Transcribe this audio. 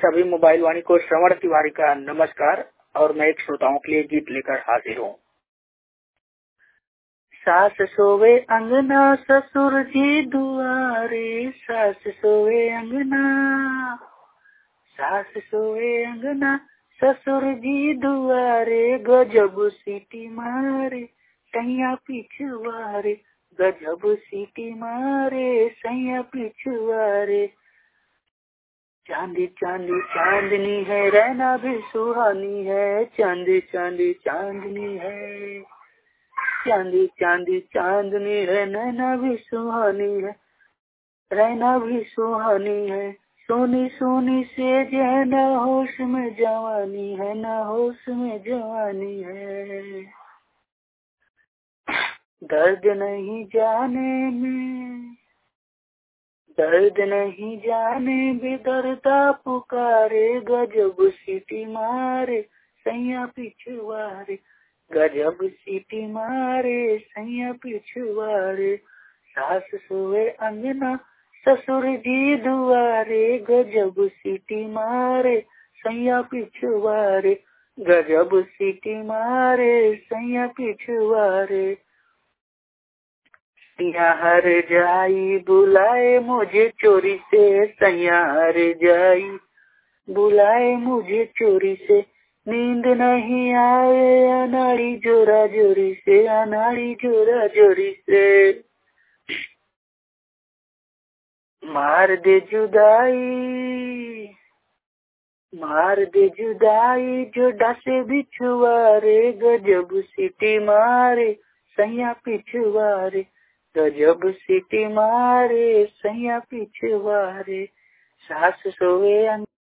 सभी मोबाइल वाणी को श्रवण तिवारी का नमस्कार। और मैं एक श्रोताओं के लिए गीत लेकर हाजिर हूँ। सास सोवे अंगना ससुर जी दुआरे, सास सोवे अंगना, सास सोवे अंगना ससुर जी दुआरे, गजब सीटी मारे सैया पिछवारे, गजब सीटी मारे सैया पिछवारे। चांदी चांदी चांदनी है, रहना भी सुहानी है, चांदी चांदी चांदनी है, चांदी चांदी चांदनी है, नैना भी सुहानी है, रहना भी सुहानी है। सोनी सोनी से जो है, न होश में जवानी है, न होश में जवानी है। दर्द नहीं जाने में, दर्द नहीं जाने बेदर्दा पुकारे, गजब सीटी मारे सैया पिछवारे, गजब सीटी मारे सैया पिछवारे। सास सोए अंगना ससुर जी दुआरे, गजब सीटी मारे सैया पिछवारे, गजब सीटी मारे सैया पिछवारे। सैया हर जाई बुलाए मुझे चोरी से, सैया हर जाई बुलाए मुझे चोरी से, नींद नहीं आए अनाड़ी जोरा जोरी से, अनाड़ी जोरा जोरी से। मार दे जुदाई, मार दे जुदाई जो डसे बिछुआरे, गजब सीटी मारे सैया पिछवारे, गजब सीटी मारे सैया पिछवारे। सास सोए